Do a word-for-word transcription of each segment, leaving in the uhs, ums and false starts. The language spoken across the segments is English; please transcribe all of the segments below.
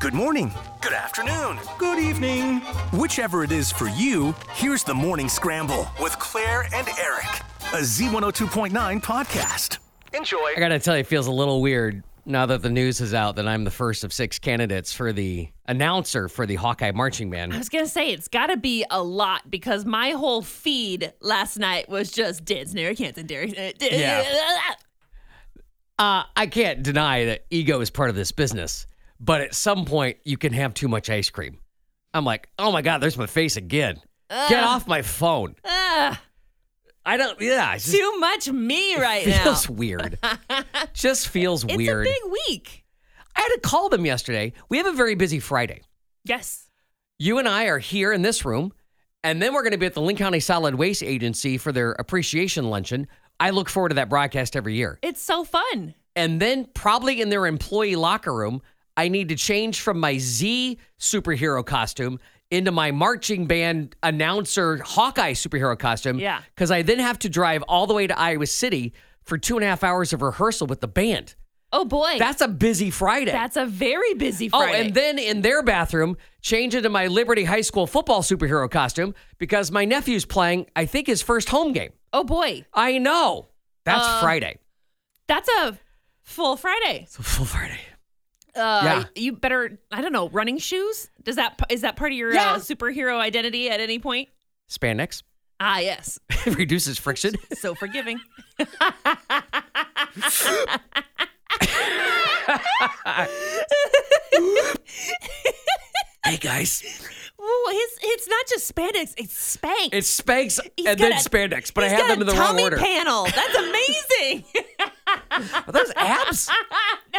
Good morning. Good afternoon. Good evening. Whichever it is for you, here's the Morning Scramble with Claire and Eric, a Z one oh two point nine podcast. Enjoy. I gotta tell you, it feels a little weird now that the news is out that I'm the first of six candidates for the announcer for the Hawkeye Marching Band. I was going to say, it's got to be a lot because my whole feed last night was just dance, Derek Hansen, Derek. Yeah. Uh, I can't deny that ego is part of this business, but at some point you can have too much ice cream. I'm like, oh my God, there's my face again. Uh, Get off my phone. Uh, I don't, yeah. It's just, too much me right it now. feels weird. Just feels it's weird. It's a big week. I had to call them yesterday. We have a very busy Friday. Yes. You and I are here in this room, and then we're going to be at the Linn County Solid Waste Agency for their appreciation luncheon. I look forward to that broadcast every year. It's so fun. And then probably in their employee locker room, I need to change from my Z superhero costume into my marching band announcer Hawkeye superhero costume. Yeah. Because I then have to drive all the way to Iowa City for two and a half hours of rehearsal with the band. Oh, boy. That's a busy Friday. That's a very busy Friday. Oh, and then in their bathroom, change into my Liberty High School football superhero costume because my nephew's playing, I think, his first home game. Oh, boy. I know. That's Uh, Friday. That's a full Friday. It's a full Friday. Uh, Yeah. You better, I don't know, running shoes? Does that Is that part of your Yeah. uh, superhero identity at any point? Spandex. Ah, yes. Reduces friction. So forgiving. Hey, guys. Ooh, it's, it's not just spandex, it's Spanx. It's Spanx He's and got then a- Spandex, but I he's have got them in a the wrong tummy order. panel. That's amazing. Are those abs? No.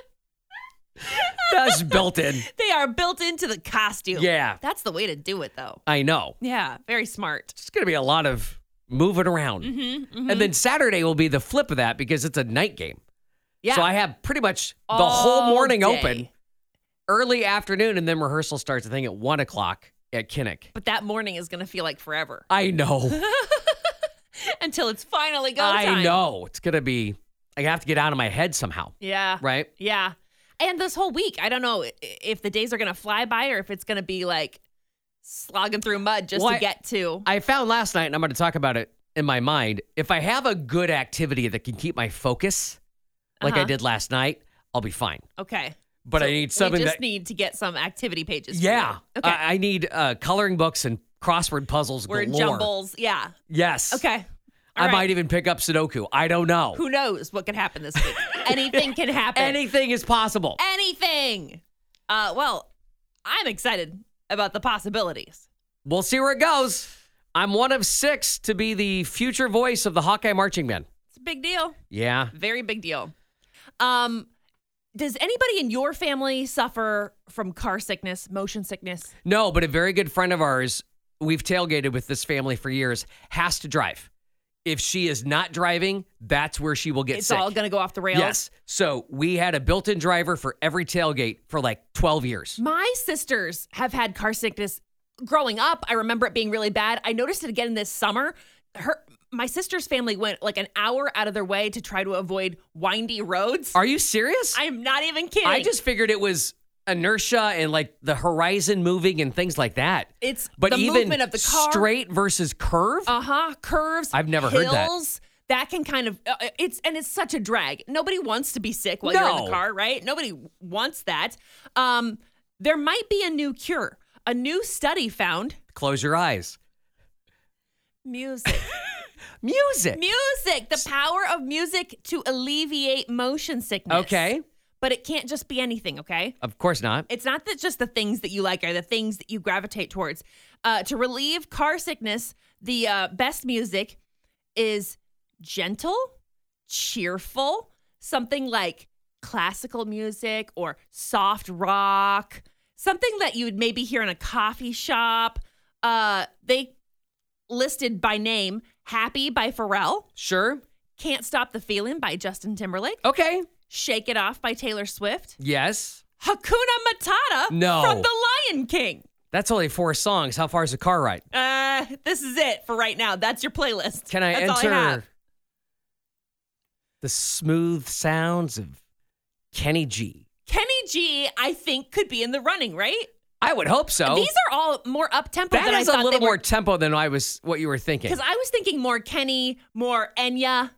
That's built in. They are built into the costume. Yeah. That's the way to do it, though. I know. Yeah, very smart. It's going to be a lot of moving around. Mm-hmm, mm-hmm. And then Saturday will be the flip of that because it's a night game. Yeah. So I have pretty much the All whole morning day. open, early afternoon, and then rehearsal starts, I think, at one o'clock at Kinnick. But that morning is going to feel like forever I know. until it's finally go I time. know. It's going to be, I have to get out of my head somehow. Yeah. Right? Yeah. And this whole week, I don't know i- if the days are going to fly by or if it's going to be like slogging through mud just Well, to I- get to. I found last night, and I'm going to talk about it in my mind, if I have a good activity that can keep my focus, like I Uh-huh. did last night, I'll be fine. Okay. But I need something we just that, need to get some activity pages. for yeah, you. Okay. I, I need uh, coloring books and crossword puzzles Word galore. jumbles. Yeah. Yes. Okay. I All right. might even pick up Sudoku. I don't know. Who knows what could happen this week? Anything can happen. Anything is possible. Anything. Uh, well, I'm excited about the possibilities. We'll see where it goes. I'm one of six to be the future voice of the Hawkeye Marching Band. It's a big deal. Yeah. Very big deal. Um, does anybody in your family suffer from car sickness, motion sickness? No, but a very good friend of ours, we've tailgated with this family for years, has to drive. If she is not driving, that's where she will get It's sick. all going to go off the rails? Yes. So we had a built-in driver for every tailgate for like twelve years. My sisters have had car sickness growing up. I remember it being really bad. I noticed it again this summer. Her, my sister's family went like an hour out of their way to try to avoid windy roads. Are you serious? I'm not even kidding. I just figured it was inertia and like the horizon moving and things like that. It's But the even movement of the car. straight versus curve? Uh-huh. Curves. I've never heard that. hills, that can kind of, uh, it's, and it's such a drag. Nobody wants to be sick while you're in No. the car, right? Nobody wants that. Um, there might be a new cure. A new study found Close your eyes. music. Music. Music, the power of music to alleviate motion sickness. Okay. But it can't just be anything, okay? Of course not. It's not that just the things that you like are the things that you gravitate towards. Uh, to relieve car sickness, the uh, best music is gentle, cheerful, something like classical music or soft rock, something that you would maybe hear in a coffee shop. Uh, they listed by name Happy by Pharrell, Sure. Can't Stop the Feeling by Justin Timberlake, Okay. Shake It Off by Taylor Swift, Yes. Hakuna Matata No. from The Lion King. That's only four songs. How far is the car ride? Uh, this is it for right now. That's your playlist. Can I That's enter all I have. the smooth sounds of Kenny G? Kenny G, I think, could be in the running, right? I would hope so. These are all more up tempo That than I is thought a little they more were. tempo than I was what you were thinking. Because I was thinking more Kenny, more Enya.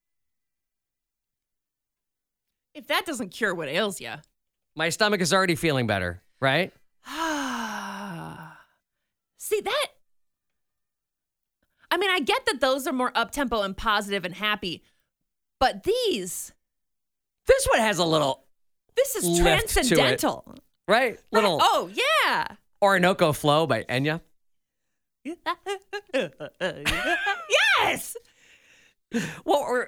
If that doesn't cure what ails you. My stomach is already feeling better, right? See that? I mean, I get that those are more up tempo and positive and happy, but these, This one has a little, this is Lift to it. transcendental. right? Little Oh yeah. Orinoco Flow by Enya. Yes. Well, or,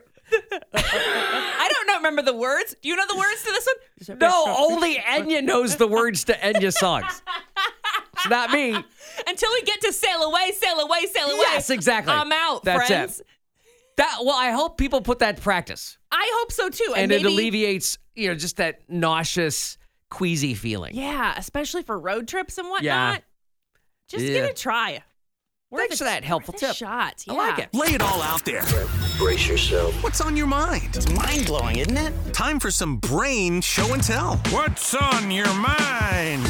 I don't know, remember the words. Do you know the words to this one? no, only Enya knows the words to Enya songs. It's not me. Until we get to sail away, sail away, sail away. Yes, exactly. I'm out, That's friends. it. That well, I hope people put that to practice, I hope so too. and, And, it maybe, alleviates, you know, just that nauseous, queasy feeling. yeah, especially for road trips and whatnot. Yeah. Just Yeah. give it a try. Worth Thanks a- for that helpful worth a tip. shot. Yeah. I like it. Lay it all out there. Brace yourself. What's on your mind? It's mind-blowing, isn't it? Time for some brain show and tell. What's on your mind?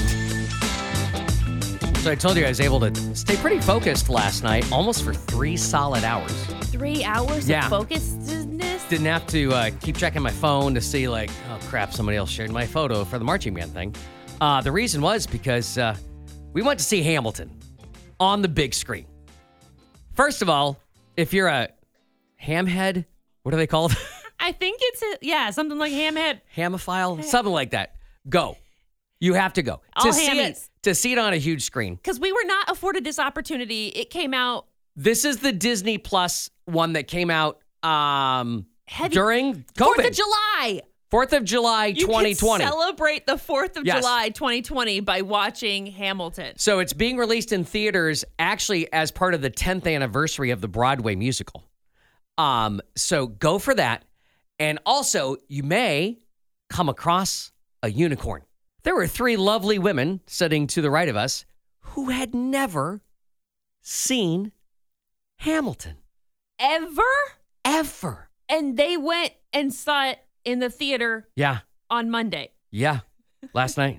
So I told you I was able to stay pretty focused last night, almost for three solid hours. Three hours Yeah. of focusedness. Didn't have to uh, keep checking my phone to see, like, oh crap, somebody else shared my photo for the marching band thing. Uh, the reason was because uh, we went to see Hamilton on the big screen. First of all, if you're a hamhead, what are they called? I think it's a, yeah, something like Hamhead. Hamophile, something like that. Go. You have to go All to see it. hammies. To see it on a huge screen. Because we were not afforded this opportunity. It came out This is the Disney Plus one that came out um, heavy. during COVID. Fourth of July. fourth of July, You twenty twenty. can celebrate the Fourth of Yes. July, twenty twenty, by watching Hamilton. So it's being released in theaters actually as part of the tenth anniversary of the Broadway musical. Um, so go for that. And also, you may come across a unicorn. There were three lovely women sitting to the right of us who had never seen Hamilton. Ever? Ever. And they went and saw it in the theater Yeah. on Monday. Yeah. Last night.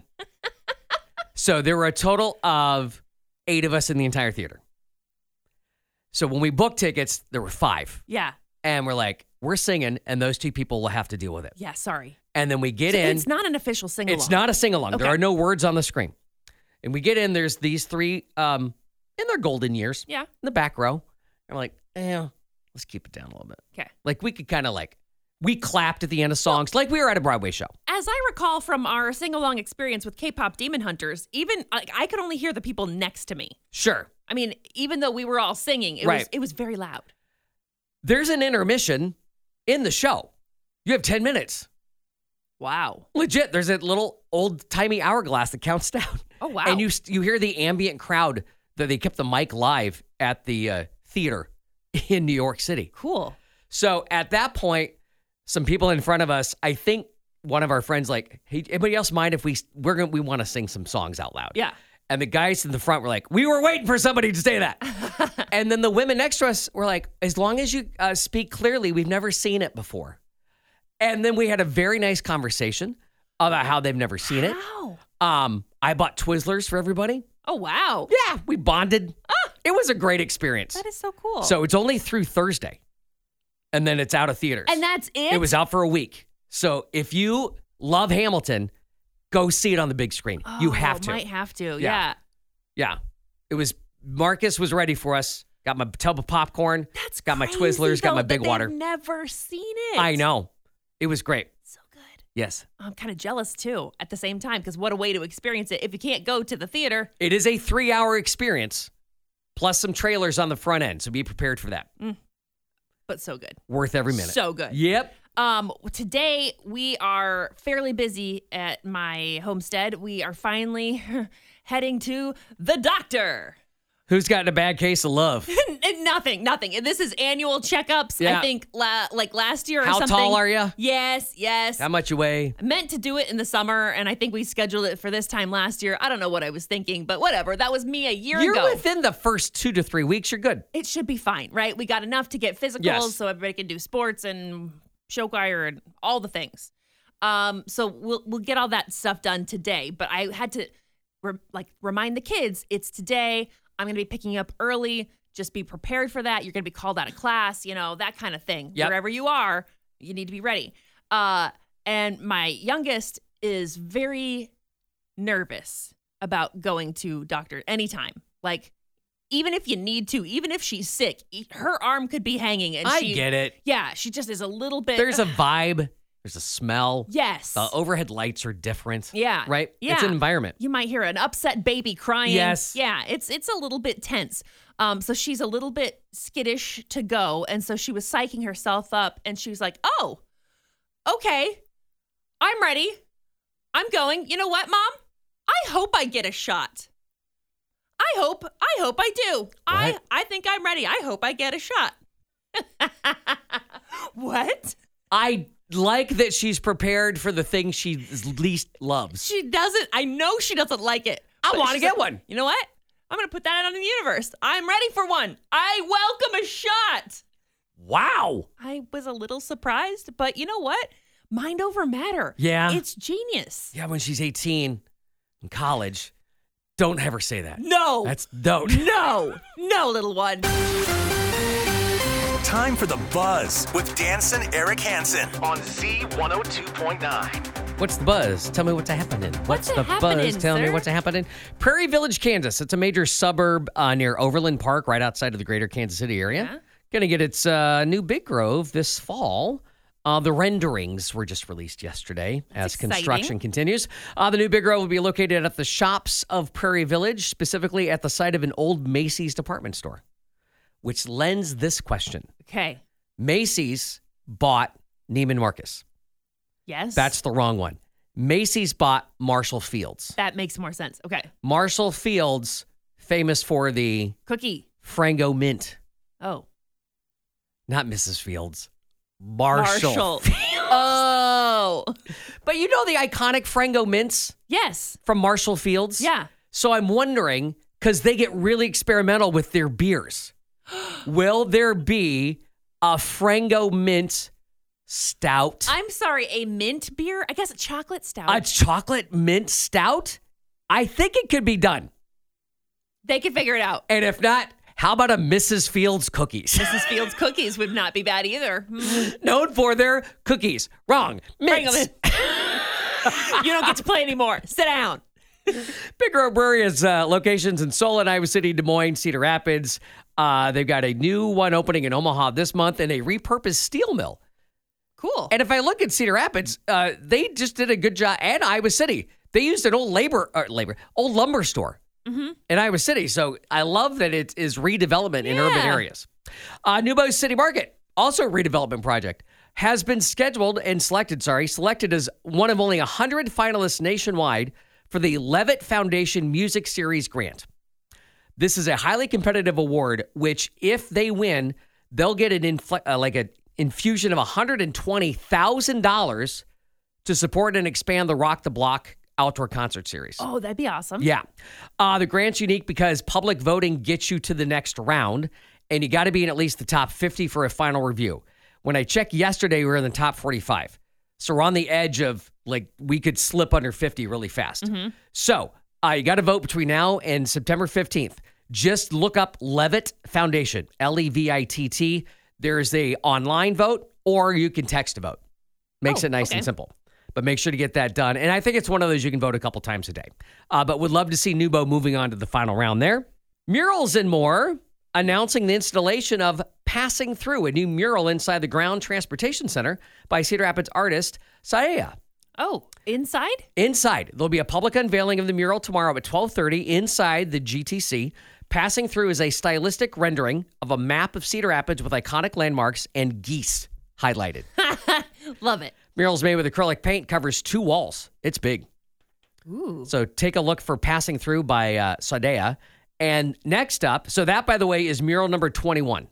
So there were a total of eight of us in the entire theater. So when we booked tickets, there were five. Yeah. And we're like, we're singing, and those two people will have to deal with it. Yeah, sorry. And then we get So in. it's not an official sing along. It's not a sing along. There Okay. are no words on the screen. And we get in, there's these three um, in their golden years Yeah. in the back row. And we're like, eh, let's keep it down a little bit. Okay. Like we could kind of like, we clapped at the end of songs like we were at a Broadway show. As I recall from our sing along experience with K-pop Demon Hunters, even like I could only hear the people next to me. Sure. I mean, even though we were all singing, it Right. was it was very loud. There's an intermission in the show. You have ten minutes. Wow. Legit. There's a little old timey hourglass that counts down. Oh wow. And you you hear the ambient crowd that they kept the mic live at the uh, theater in New York City. cool. So at that point, some people in front of us, I think one of our friends like, hey, anybody else mind if we we're gonna we want to sing some songs out loud? Yeah. And the guys in the front were like, we were waiting for somebody to say that. And then the women next to us were like, as long as you uh, speak clearly, we've never seen it before. And then we had a very nice conversation about how they've never seen it. Wow. Um, I bought Twizzlers for everybody. Oh wow. Yeah, we bonded. It was a great experience. That is so cool. So it's only through Thursday. And then it's out of theaters. and that's it. It was out for a week. So if you love Hamilton, go see it on the big screen. Oh, you have to. Might have to. Yeah. Yeah. Yeah. It was, Marcus was ready for us. Got my tub of popcorn. That's Got my crazy, Twizzlers, got though, my that Big they've Water. Never seen it. I know. It was great. So good. Yes. I'm kind of jealous too at the same time because what a way to experience it if you can't go to the theater. It is a three hour experience plus some trailers on the front end. So be prepared for that. But so good. Worth every minute. So good. Yep. Um, today we are fairly busy at my homestead. We are finally heading to the doctor. Who's gotten a bad case of love? And nothing, nothing. And this is annual checkups. Yeah. I think la- like last year or How something. tall are you? Yes, yes. How much you weigh? I meant to do it in the summer, and I think we scheduled it for this time last year. I don't know what I was thinking, but whatever. That was me a year You're ago. within the first two to three weeks. You're good. It should be fine, right? We got enough to get physicals Yes. so everybody can do sports and show choir and all the things. Um, so we'll we'll get all that stuff done today. But I had to re- like remind the kids it's today. I'm gonna be picking up early. Just be prepared for that. You're gonna be called out of class. You know, that kind of thing. Yep. Wherever you are, you need to be ready. Uh, and my youngest is very nervous about going to doctor anytime. Like, even if you need to, even if she's sick, e- her arm could be hanging. And I she, get it. Yeah, she just is a little bit. There's a vibe. There's a smell. yes. The overhead lights are different. Yeah. Right? Yeah. It's an environment. You might hear an upset baby crying. Yes. Yeah, it's it's a little bit tense. Um, so she's a little bit skittish to go, and so she was psyching herself up, and she was like, "Oh, okay, I'm ready. I'm going. You know what, Mom? I hope I get a shot. I hope. I hope I do. I What? I think I'm ready. I hope I get a shot." What? I like that she's prepared for the thing she least loves. She doesn't. I know she doesn't like it. I but wanna she's get like, one. You know what? I'm gonna put that out in the universe. I'm ready for one. I welcome a shot. Wow. I was a little surprised, but you know what? Mind over matter. Yeah. It's genius. Yeah, when she's eighteen in college, don't ever say that. No. That's don't. no. No, little one. Time for The Buzz with Danson Eric Hansen on Z one oh two point nine. What's the buzz? Tell me what's happening. What's What's the happening, buzz? Tell me sir? what's happening. Prairie Village, Kansas. It's a major suburb uh, near Overland Park, right outside of the greater Kansas City area. Yeah. Going to get its uh, new Big Grove this fall. Uh, the renderings were just released yesterday as exciting. construction continues. Uh, the new Big Grove will be located at the shops of Prairie Village, specifically at the site of an old Macy's department store, which lends this question. Okay. Macy's bought Neiman Marcus. Yes. That's the wrong one. Macy's bought Marshall Fields. that makes more sense. Okay. Marshall Fields, famous for the Cookie. Frango Mint. Oh. Not Missus Fields. Marshall. Marshall. Fields. Oh. But you know the iconic Frango Mints Yes. from Marshall Fields? Yeah. So I'm wondering, because they get really experimental with their beers, will there be a Frango Mint stout? I'm sorry, a mint beer? I guess a chocolate stout. A chocolate mint stout? I think it could be done. they could figure it out. And if not, how about a Missus Fields cookies? Missus Fields cookies would not be bad either. Hmm. Known for their cookies. Wrong. Bring 'em Mints. in. You don't get to play anymore. Sit down. Big Grove Brewery has uh, locations in Solon, Iowa City, Des Moines, Cedar Rapids. Uh, they've got a new one opening in Omaha this month and a repurposed steel mill. Cool. And if I look at Cedar Rapids, uh, they just did a good job. And Iowa City, they used an old labor, or labor, old lumber store Mm-hmm. in Iowa City. So I love that it is redevelopment in Yeah. urban areas. Uh, Nubo City Market, also a redevelopment project, has been scheduled and selected, sorry, selected as one of only one hundred finalists nationwide for the Levitt Foundation Music Series grant. This is a highly competitive award, which if they win, they'll get an infl- uh, like an infusion of one hundred twenty thousand dollars to support and expand the Rock the Block outdoor concert series. Oh, that'd be awesome. Yeah. Uh, the grant's unique because public voting gets you to the next round, and you got to be in at least the top fifty for a final review. When I checked yesterday, we were in the top forty-five. So we're on the edge of, like, we could slip under fifty really fast. So uh, you got to vote between now and September fifteenth. Just look up Levitt Foundation, L E V I T T. There's a online vote, or you can text a vote. Makes Oh, it nice okay. and simple. But make sure to get that done. And I think it's one of those you can vote a couple times a day. Uh, but would love to see Nubo moving on to the final round there. Murals and more, announcing the installation of Passing Through, a new mural inside the Ground Transportation Center by Cedar Rapids artist Saea. Oh, inside? Inside, there'll be a public unveiling of the mural tomorrow at twelve thirty inside the G T C. Passing Through is a stylistic rendering of a map of Cedar Rapids with iconic landmarks and geese highlighted. Love it. Murals made with acrylic paint, covers two walls. It's big. Ooh. So take a look for Passing Through by uh, Sadea. And next up, so that, by the way, is mural number twenty-one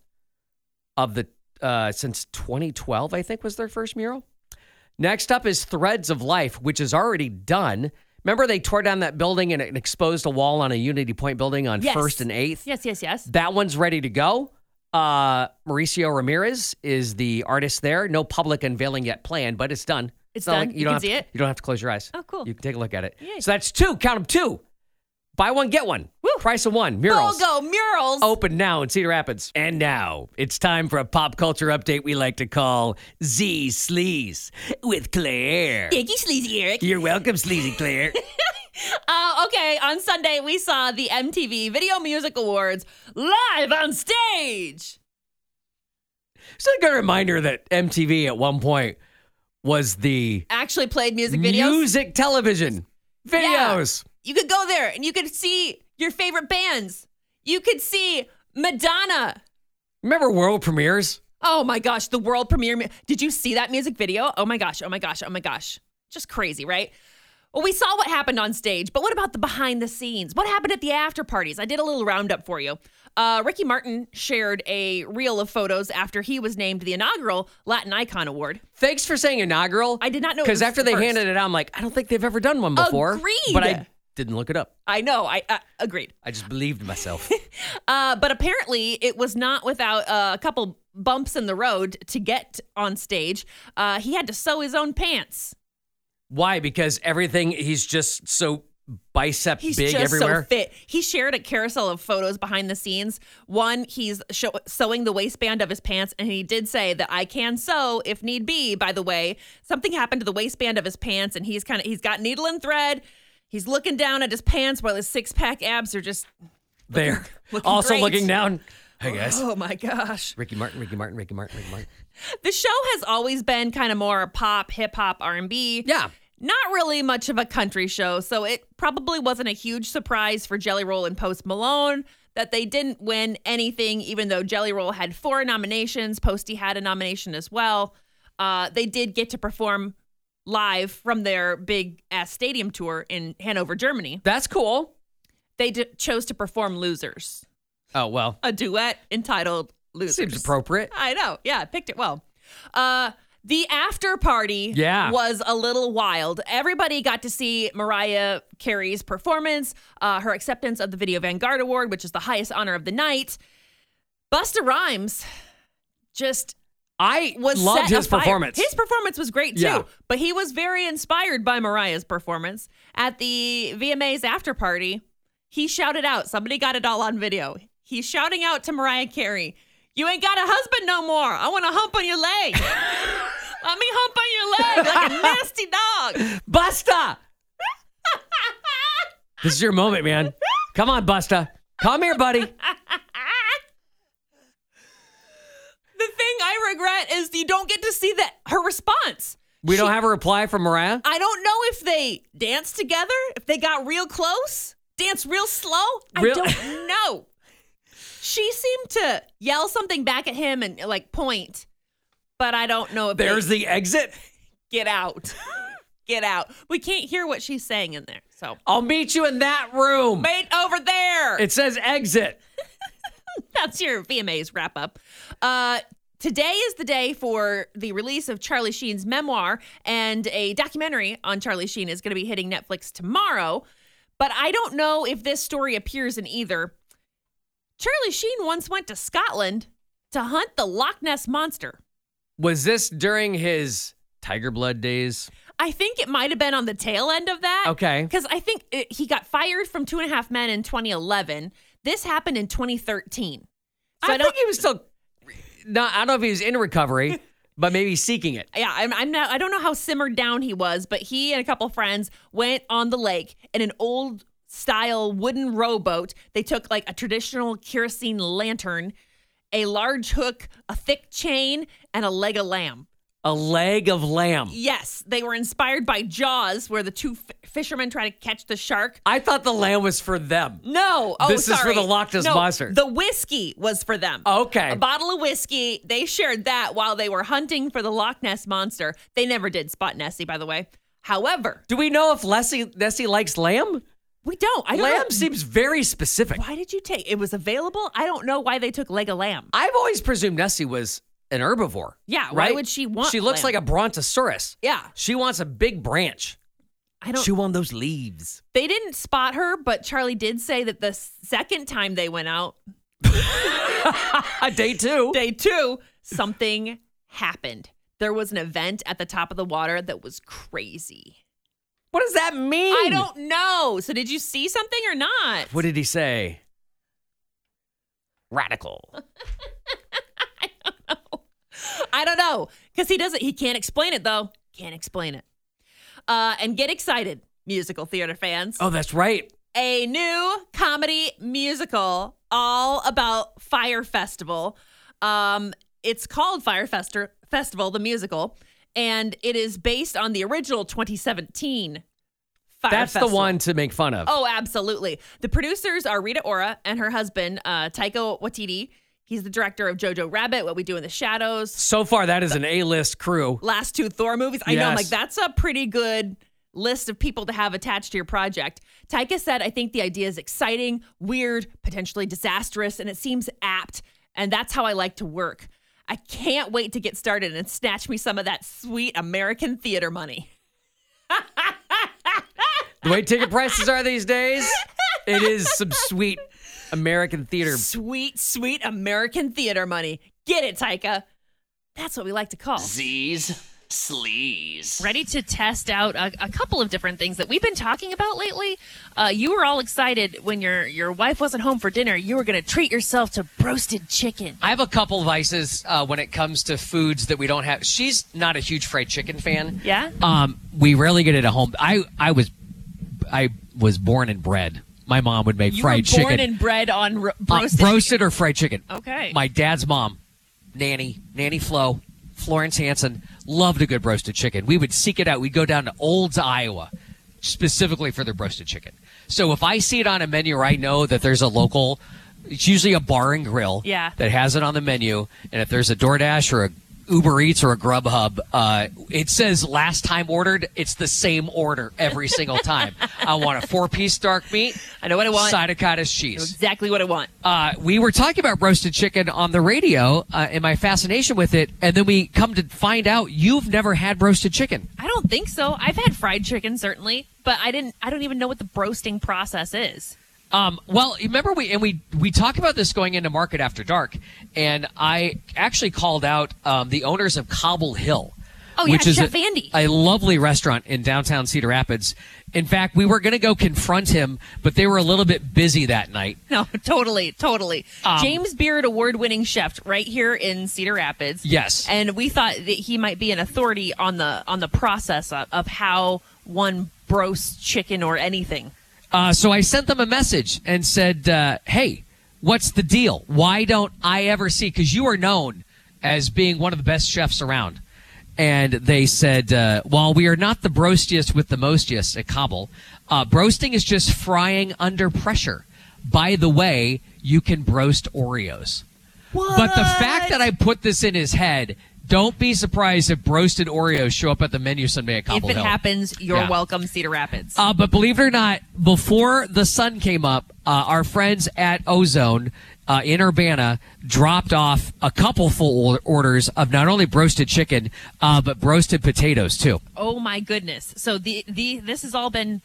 of the, uh, since twenty twelve, I think, was their first mural. Next up is Threads of Life, which is already done. Remember they tore down that building and it exposed a wall on a Unity Point building on Yes. first and eighth? Yes, yes, yes. That one's ready to go. Uh, Mauricio Ramirez is the artist there. No public unveiling yet planned, but it's done. It's not done. like- You, you don't can have see to, it. You don't have to close your eyes. Oh, cool. You can take a look at it. Yay. So that's two. Count them two. Buy one, get one. Woo. Price of one. Murals. BOGO murals. Open now in Cedar Rapids. And now it's time for a pop culture update we like to call Z Sleaze with Claire. Thank you, Sleazy Eric. You're welcome, Sleazy Claire. Uh, okay, on Sunday we saw the M T V Video Music Awards live on stage. Just a good reminder that M T V at one point was the Actually played music videos. music television videos. Yeah. You could go there and you could see your favorite bands. You could see Madonna. Remember world premieres? Oh my gosh, the world premiere. mu- Did you see that music video? Oh my gosh, oh my gosh, oh my gosh. Just crazy, right? Well, we saw what happened on stage, but what about the behind the scenes? What happened at the after parties? I did a little roundup for you. Uh, Ricky Martin shared a reel of photos after he was named the inaugural Latin Icon Award. Thanks for saying inaugural. I did not know it Because was after they first. handed it out, I'm like, I don't think they've ever done one before. Agreed. But I didn't look it up. I know, I uh, agreed. I just believed myself. Uh, but apparently, it was not without uh, a couple bumps in the road to get on stage. Uh, he had to sew his own pants. Why? Because everything, he's just so bicep He's big just everywhere. so fit. He shared a carousel of photos behind the scenes. One, he's show- sewing the waistband of his pants, and he did say that I can sew if need be. By the way, something happened to the waistband of his pants, and he's kind of he's got needle and thread. He's looking down at his pants while his six pack abs are just there. looking Also great. looking down. Hey, guys. Oh my gosh. Ricky Martin, Ricky Martin, Ricky Martin, Ricky Martin. The show has always been kind of more pop, hip hop, R and B. Yeah. Not really much of a country show, so it probably wasn't a huge surprise for Jelly Roll and Post Malone that they didn't win anything, even though Jelly Roll had four nominations. Posty had a nomination as well. Uh, they did get to perform live from their big ass stadium tour in Hanover, Germany. That's cool. They d- chose to perform Losers, Oh, well. a duet entitled Losers. Seems appropriate. I know. Yeah, I picked it well. Uh, the after party Yeah. was a little wild. Everybody got to see Mariah Carey's performance, uh, her acceptance of the Video Vanguard Award, which is the highest honor of the night. Busta Rhymes just I was loved set his afire. performance. His performance was great too, Yeah. but he was very inspired by Mariah's performance at the V M As after party. He shouted out, somebody got it all on video. He's shouting out to Mariah Carey, "You ain't got a husband no more. I want to hump on your leg. Let me hump on your leg like a nasty dog." Busta! This is your moment, man. Come on, Busta. Come here, buddy. The thing I regret is you don't get to see that her response. We She- don't have a reply from Mariah? I don't know if they danced together, if they got real close, danced real slow. Real- I don't know. She seemed to yell something back at him and like point, but I don't know if There's they the exit. get out. Get out. We can't hear what she's saying in there. So I'll meet you in that room. wait over there. It says exit. That's your V M As wrap up. Uh, today is the day for the release of Charlie Sheen's memoir, and a documentary on Charlie Sheen is going to be hitting Netflix tomorrow. But I don't know if this story appears in either. Charlie Sheen once went to Scotland to hunt the Loch Ness Monster. Was this during his Tiger Blood days? I think it might have been on the tail end of that. Okay. Because I think it, he got fired from Two and a Half Men in twenty eleven. This happened in twenty thirteen. So I, I, don't. think he was still. No, I don't know if he was in recovery, but maybe seeking it. Yeah, I'm, I'm not. I don't know how simmered down he was, but he and a couple friends went on the lake in an old style wooden rowboat. They took like a traditional kerosene lantern, a large hook, a thick chain, and a leg of lamb. A leg of lamb. Yes, they were inspired by Jaws, where the two f- fishermen try to catch the shark. I thought the lamb was for them. No, oh, This is for sorry. the Loch Ness no, Monster. The whiskey was for them. Okay. A bottle of whiskey. They shared that while they were hunting for the Loch Ness Monster. They never did spot Nessie, by the way. However, Do we know if Leslie Nessie likes lamb? we don't. I don't Lamb know. seems very specific. Why did you take it? Was available? I don't know why they took leg of lamb. I've always presumed Nessie was an herbivore. Yeah, why right? would she want She looks lamb? like a brontosaurus. Yeah, She wants a big branch. I don't. Chew on those leaves. They didn't spot her, but Charlie did say that the second time they went out, Day two. day two, something happened. there was an event at the top of the water that was crazy. What does that mean? I don't know. So did you see something or not? What did he say? Radical. I don't know. I don't know. Because he doesn't, he can't explain it though. Can't explain it. Uh, and get excited, musical theater fans. Oh, that's right. A new comedy musical all about Fyre Festival. Um, it's called Fyre Fester- Festival, the musical, and it is based on the original twenty seventeen Fyre That's Festival. the one to make fun of. Oh, absolutely. The producers are Rita Ora and her husband, uh, Taika Waititi. He's the director of Jojo Rabbit, What We Do in the Shadows. So far, that is an A-list crew. Last two Thor movies. I know, I'm Yes. like, that's a pretty good list of people to have attached to your project. Taika said, I think the idea is exciting, weird, potentially disastrous, and it seems apt. And that's how I like to work. I can't wait to get started and snatch me some of that sweet American theater money. The way ticket prices are these days, it is some sweet American theater. Sweet, sweet American theater money. Get it, Taika. That's what we like to call. Z's sleaze. Ready to test out a, a couple of different things that we've been talking about lately. Uh, you were all excited when your, your wife wasn't home for dinner. You were going to treat yourself to roasted chicken. I have a couple vices uh, when it comes to foods that we don't have. She's not a huge fried chicken fan. Yeah? Um, we rarely get it at home. I, I was I was born and bred. My mom would make You fried were born chicken. and bred on ro- Uh, roasted roasted or fried chicken. Okay. My dad's mom, Nanny, Nanny Flo, Florence Hanson, loved a good roasted chicken. We would seek it out. We'd go down to Olds, Iowa, specifically for their roasted chicken. So if I see it on a menu or I know that there's a local, it's usually a bar and grill Yeah. that has it on the menu. And if there's a DoorDash or a Uber Eats or a Grubhub, uh, it says last time ordered. It's the same order every single time. I want a four-piece dark meat. I know what I want. Side of cottage cheese. Exactly what I want. Uh, we were talking about roasted chicken on the radio uh, and my fascination with it, and then we come to find out you've never had roasted chicken. I don't think so. I've had fried chicken, certainly, but I didn't. I don't even know what the roasting process is. Um, well, remember we and we we talked about this going into Market After Dark, and I actually called out um, the owners of Cobble Hill. Oh, yeah, which is Chef a, Andy. a lovely restaurant in downtown Cedar Rapids. In fact, we were going to go confront him, but they were a little bit busy that night. No, totally, totally. Um, James Beard award-winning chef right here in Cedar Rapids. Yes. And we thought that he might be an authority on the on the process of, of how one roasts chicken or anything. Uh, so I sent them a message and said, uh, hey, what's the deal? Why don't I ever see? Because you are known as being one of the best chefs around. And they said, uh, while we are not the broastiest with the mostiest at Cobble, uh, broasting is just frying under pressure. By the way, you can broast Oreos. What? But the fact that I put this in his head, don't be surprised if broasted Oreos show up at the menu someday at Cobble If it Hill. happens, you're Yeah. welcome, Cedar Rapids. Uh, but believe it or not, before the sun came up, uh, our friends at Ozone uh, in Urbana dropped off a couple full or- orders of not only broasted chicken, uh, but broasted potatoes, too. Oh my goodness! So the the this has all been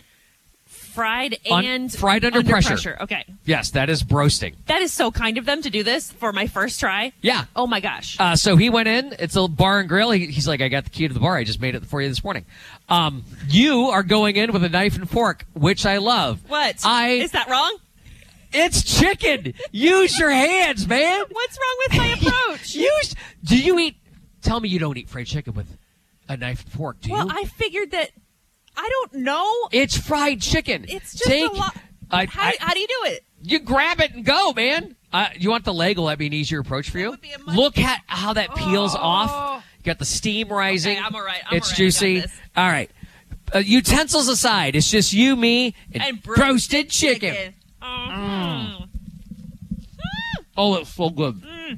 fried Un- and fried under pressure. Okay, Yes, that is broasting. that is so kind of them to do this for my first try. Yeah. Oh my gosh. Uh, so he went in. It's a bar and grill. He, he's like, I got the key to the bar. I just made it for you this morning. Um, you are going in with a knife and fork, which I love. What? I. Is that wrong? It's chicken. Use your hands, man. What's wrong with my approach? Use. Do you eat? Tell me you don't eat fried chicken with a knife and fork. Do well, you? I figured that. I don't know. It's fried chicken. It's just Take, a lot. I- how, I- how do you do it? You grab it and go, man. Uh, you want the leg? Will that be an easier approach for you? would be a much- Look at how that peels Oh. off. You got the steam rising. Okay, I'm all right. I'm it's all right. I got juicy. this. All right. Uh, utensils aside, it's just you, me, and, And roasted chicken. Oh. Oh, it's so good. Mm.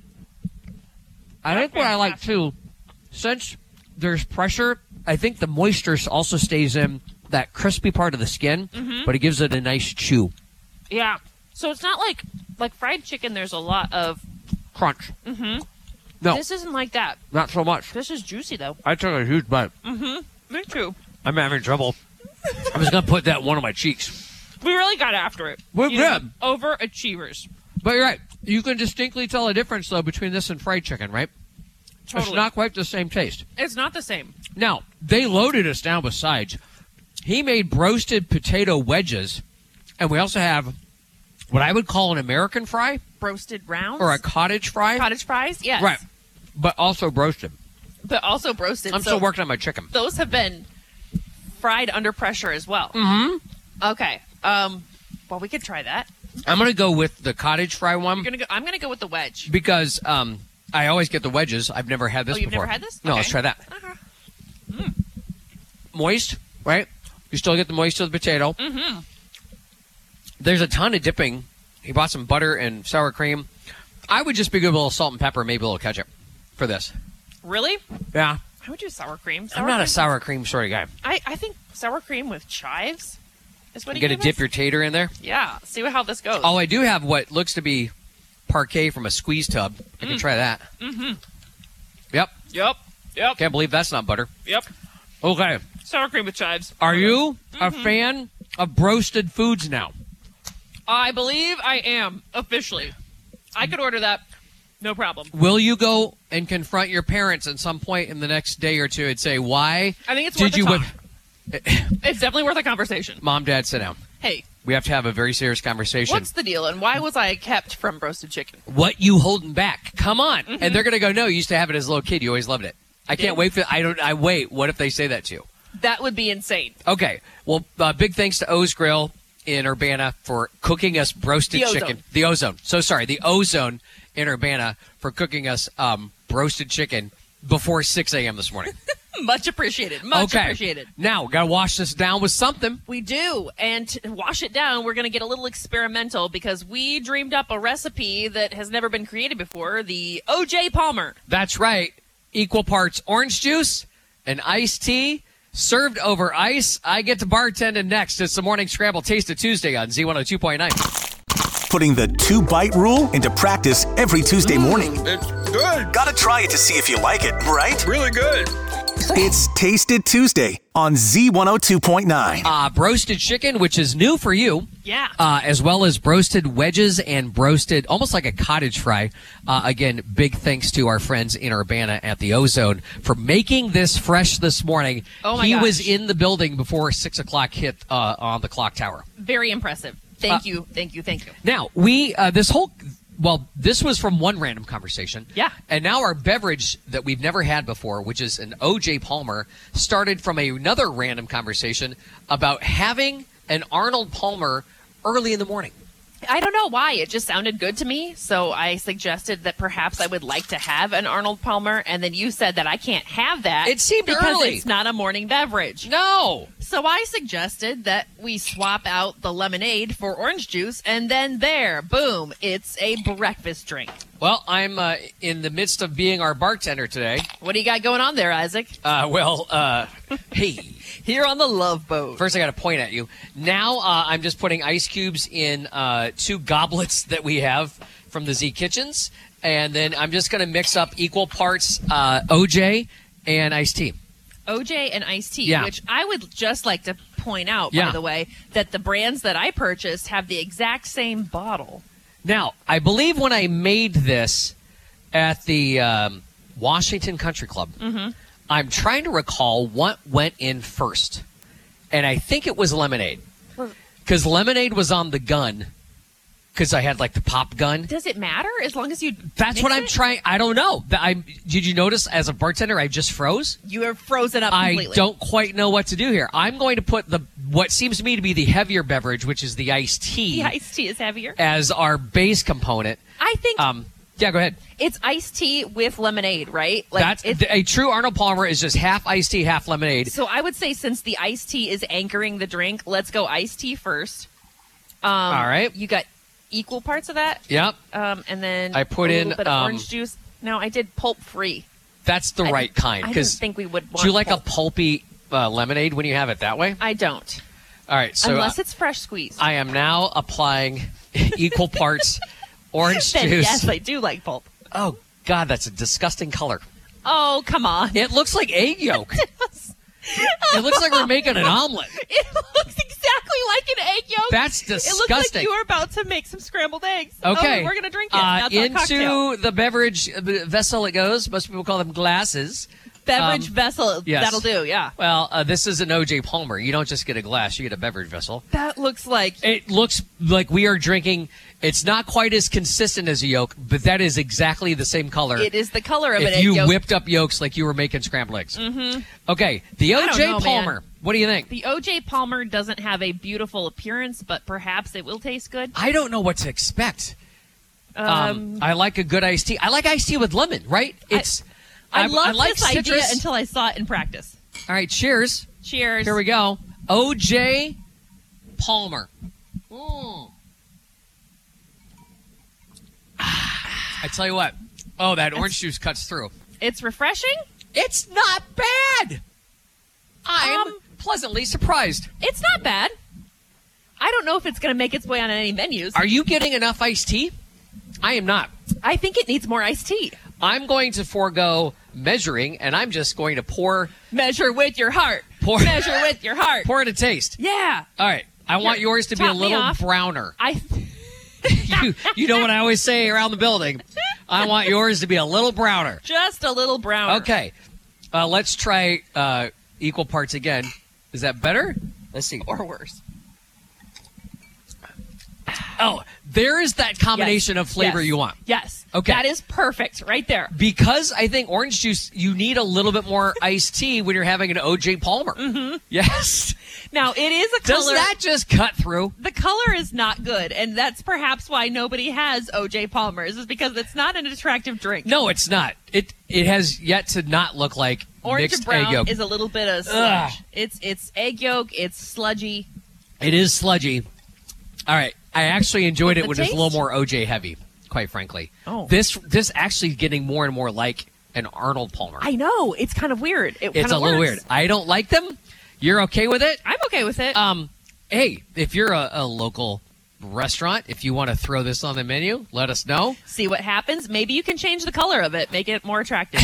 I think what I like too, since there's pressure, I think the moisture also stays in that crispy part of the skin, Mm-hmm. but it gives it a nice chew. Yeah. So it's not like like fried chicken. There's a lot of. Crunch. Mm-hmm. No, This isn't like that. not so much. This is juicy though. I took a huge bite. Me too. I'm having trouble. I was going to put that in one of my cheeks. We really got after it. We You know, did. Overachievers. But you're right. You can distinctly tell a difference, though, between this and fried chicken, right? Totally. It's not quite the same taste. It's not the same. Now, they loaded us down with sides. He made broasted potato wedges, and we also have what I would call an American fry Roasted rounds? or a cottage fry. Cottage fries? Yes. Right, but also broasted. But also roasted. I'm so still working on my chicken. those have been fried under pressure as well. Mm-hmm. Okay. Um, well, we could try that. I'm going to go with the cottage fry one You're gonna go. I'm gonna go with the wedge. because um, I always get the wedges. I've never had this Oh, you've before. never had this? No, Okay. let's try that. Uh-huh. Moist, right? You still get the moist of the potato. Mm-hmm. There's a ton of dipping. He bought some butter and sour cream. I would just be good with a little salt and pepper, maybe a little ketchup for this. Really? Yeah. I would do sour cream. Sour I'm not a cream- sour cream sort of guy. I, I think sour cream with chives is what You he got to gave dip us. your tater in there. Yeah. See how this goes. Oh, I do have what looks to be parquet from a squeeze tub. I can try that. Mm-hmm. Yep. Yep. Yep. Can't believe that's not butter. Yep. Okay. Sour cream with chives. Are you a fan of broasted foods now? I believe I am officially. I could order that. No problem. Will you go and confront your parents at some point in the next day or two and say, why I think it's did worth a you talk. whip- It's definitely worth a conversation. Mom, Dad, sit down. Hey, We have to have a very serious conversation. what's the deal, and why was I kept from roasted chicken? What you holding back? Come on. Mm-hmm. And they're going to go, no, you used to have it as a little kid. You always loved it. I can't did. wait for I don't I wait. What if they say that to you? That would be insane. Okay. Well, uh, big thanks to O's Grill in Urbana for cooking us broasted The Ozone. chicken. The Ozone. So sorry, the Ozone in Urbana for cooking us um, broasted chicken before six a.m. this morning. Much appreciated. Much okay. appreciated. Now, got to wash this down with something. We do. And to wash it down, we're going to get a little experimental because we dreamed up a recipe that has never been created before, the O J Palmer. That's right. Equal parts orange juice and iced tea served over ice. I get to bartending next. It's the Morning Scramble Taste of Tuesday on Z one oh two point nine. Putting the two-bite rule into practice every Tuesday morning. It's good. Gotta try it to see if you like it, right? Really good. It's Tasted Tuesday on Z one oh two point nine. Uh, broasted chicken, which is new for you. Yeah. Uh, as well as broasted wedges and broasted, almost like a cottage fry. Uh, again, big thanks to our friends in Urbana at the Ozone for making this fresh this morning. Oh my he gosh. was in the building before six o'clock hit uh, on the clock tower. Very impressive. Thank you. Thank you. Thank you. Now, we, uh, this whole, well, this was from one random conversation. Yeah. And now our beverage that we've never had before, which is an O J Palmer, started from a, another random conversation about having an Arnold Palmer early in the morning. I don't know why. It just sounded good to me. So I suggested that perhaps I would like to have an Arnold Palmer. And then you said that I can't have that. It seemed because early. it's not a morning beverage. No. So I suggested that we swap out the lemonade for orange juice. And then there, boom, it's a breakfast drink. Well, I'm uh, in the midst of being our bartender today. What do you got going on there, Isaac? Uh, well, uh, hey. Here on the Love Boat. First, I got to point at you. Now, uh, I'm just putting ice cubes in uh, two goblets that we have from the Z Kitchens, and then I'm just going to mix up equal parts uh, O J and iced tea. O J and iced tea, Yeah. which I would just like to point out, Yeah. by the way, that the brands that I purchased have the exact same bottle. Now, I believe when I made this at the um, Washington Country Club, Mm-hmm. I'm trying to recall what went in first, and I think it was lemonade, because lemonade was on the gun. Because I had like the pop gun. Does it matter as long as you That's mix what I'm it? trying. I don't know. I did you notice as a bartender I just froze? You are frozen up I completely. don't quite know what to do here. I'm going to put the what seems to me to be the heavier beverage, which is the iced tea, The iced tea is heavier. as our base component. I think Um, yeah, go ahead. it's iced tea with lemonade, right? Like That's it's, a true Arnold Palmer is just half iced tea, half lemonade. so I would say since the iced tea is anchoring the drink, let's go iced tea first. Um, All right. You got equal parts of that, Yep, um, and then I put a in, little bit of um, orange juice. No, I did pulp free. that's the I- right kind. I didn't Because think we would. Want do you like pulp. a pulpy uh, lemonade when you have it that way? I don't, All right, so unless uh, it's fresh squeezed. I am now applying equal parts orange Then juice. yes, I do like pulp. Oh God, that's a disgusting color. Oh, come on. It looks like egg yolk. It looks like we're making an omelet. It looks exactly like an egg yolk. That's It looks disgusting. like you were about to make some scrambled eggs. Okay. Oh, we're going to drink it. Uh, That's our cocktail. into the beverage uh, vessel it goes. Most people call them glasses. Beverage um, vessel. yes. That'll do, yeah. Well, uh, this is an O J Palmer. You don't just get a glass, you get a beverage vessel. That looks like... It looks like we are drinking. It's not quite as consistent as a yolk, but that is exactly the same color. It is the color of if an egg you yolk. whipped up yolks like you were making scrambled eggs. Mm-hmm. Okay, the I don't O J know, man. Palmer. What do you think? The O J Palmer doesn't have a beautiful appearance, but perhaps it will taste good. I don't know what to expect. Um, Um, I like a good iced tea. I like iced tea with lemon, right? It's. I, I, love I like this idea citrus. until I saw it in practice. All right, cheers. Cheers. Here we go. O J Palmer. Mm. I tell you what. Oh, that orange juice cuts through. It's refreshing. It's not bad. I'm Um, pleasantly surprised. It's not bad. I don't know if it's going to make its way on any menus. Are you getting enough iced tea? I am not. I think it needs more iced tea. I'm going to forego measuring, and I'm just going to pour Measure with your heart. Pour- Measure with your heart. pour it a taste. Yeah. All right. I want Here, yours to be a top me little off. browner. I. you, you know what I always say around the building. I want yours to be a little browner. Just a little browner. Okay. Uh, let's try uh, equal parts again. Is that better? Let's see. Or worse. Oh, there is that combination Yes. of flavor Yes. you want. Yes. Okay. That is perfect right there. Because I think orange juice, you need a little bit more iced tea when you're having an O J Palmer. Mm-hmm. Yes. Now, it is a Does color. that just cut through? The color is not good, and that's perhaps why nobody has O J Palmer's, is because it's not an attractive drink. No, it's not. It it has yet to not look like Orange mixed and brown egg yolk. is a little bit of sludge. Ugh. It's it's egg yolk. It's sludgy. It is sludgy. All right. I actually enjoyed it The when it's a little taste? more O J heavy, quite frankly. Oh. This this actually getting more and more like an Arnold Palmer. I know. It's kind of weird. It it's kinda a little works. weird. I don't like them. You're okay with it? I'm okay with it. Um, hey, if you're a, a local restaurant, if you want to throw this on the menu, let us know. See what happens. Maybe you can change the color of it, make it more attractive.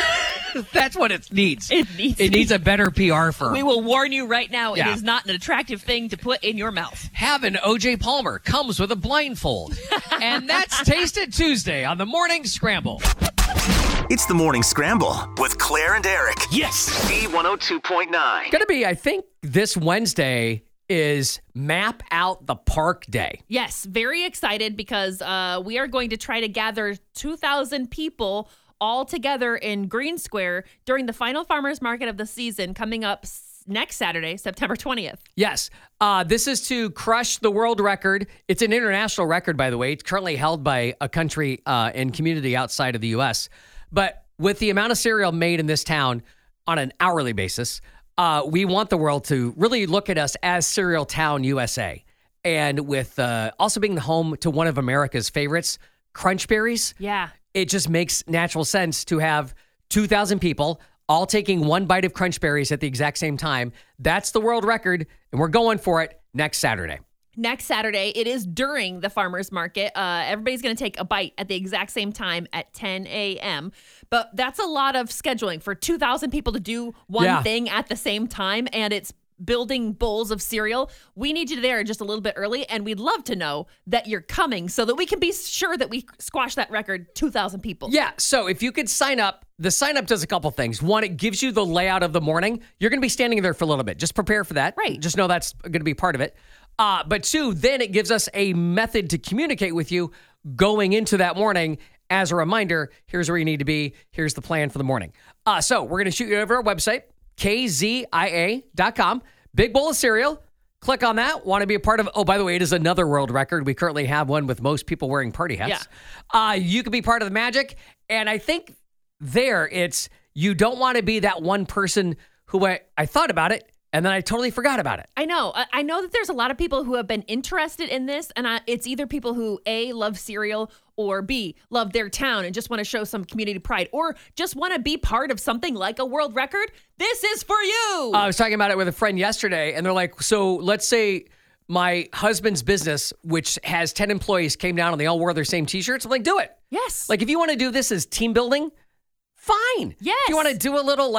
That's what it needs. It needs It to needs be- a better P R firm. We will warn you right now, Yeah. it is not an attractive thing to put in your mouth. Have an O J Palmer. Comes with a blindfold. And that's Tasted Tuesday on the Morning Scramble. It's the Morning Scramble with Claire and Eric. Yes. B one oh two point nine. Going to be, I think, this Wednesday is Map Out the Park Day. Yes, very excited because uh, we are going to try to gather two thousand people all together in Green Square during the final farmers market of the season coming up s- next Saturday, September twentieth. Yes. Uh, this is to crush the world record. It's an international record, by the way. It's currently held by a country uh, and community outside of the U S. But with the amount of cereal made in this town on an hourly basis, uh, we want the world to really look at us as Cereal Town U S A. And with uh, also being the home to one of America's favorites, Crunch Berries, Yeah. it just makes natural sense to have two thousand people all taking one bite of Crunch Berries at the exact same time. That's the world record, and we're going for it next Saturday. Next Saturday, it is during the farmers market. Uh, everybody's going to take a bite at the exact same time at ten a.m. But that's a lot of scheduling for two thousand people to do one Yeah. thing at the same time, and it's building bowls of cereal. We need you there just a little bit early, and we'd love to know that you're coming so that we can be sure that we squash that record, two thousand people. Yeah, so if you could sign up, the sign up does a couple things. One, it gives you the layout of the morning. You're going to be standing there for a little bit. Just prepare for that. Right. Just know that's going to be part of it. Uh, but two, then it gives us a method to communicate with you going into that morning. As a reminder, here's where you need to be. Here's the plan for the morning. Uh, so we're going to shoot you over our website, K Z I A dot com. Big bowl of cereal. Click on that. Want to be a part of, oh, by the way, it is another world record. We currently have one with most people wearing party hats. Yeah. Uh, you can be part of the magic. And I think there it's, you don't want to be that one person who I, I thought about it and then I totally forgot about it. I know. I, I know that there's a lot of people who have been interested in this, and I, it's either people who A, love cereal, or B, love their town and just want to show some community pride, or just want to be part of something like a world record. This is for you. Uh, I was talking about it with a friend yesterday, and they're like, so let's say my husband's business, which has ten employees, came down and they all wore their same t-shirts. I'm like, do it. Yes. Like, if you want to do this as team building, fine. Yes. If you want to do a little, like,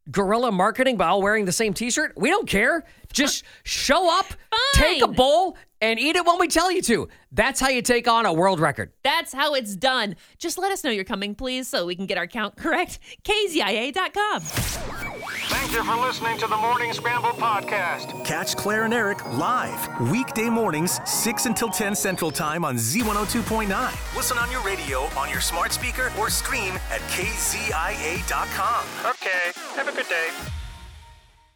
guerrilla marketing by all wearing the same t-shirt. We don't care. Just show up, take a Fine. bowl, and eat it when we tell you to. That's how you take on a world record. That's how it's done. Just let us know you're coming, please, so we can get our count correct. K Z I A dot com. Thank you for listening to the Morning Scramble podcast. Catch Claire and Eric live weekday mornings, six until ten Central Time on Z one oh two point nine. Listen on your radio, on your smart speaker, or stream at K Z I A dot com. Okay, have a good day.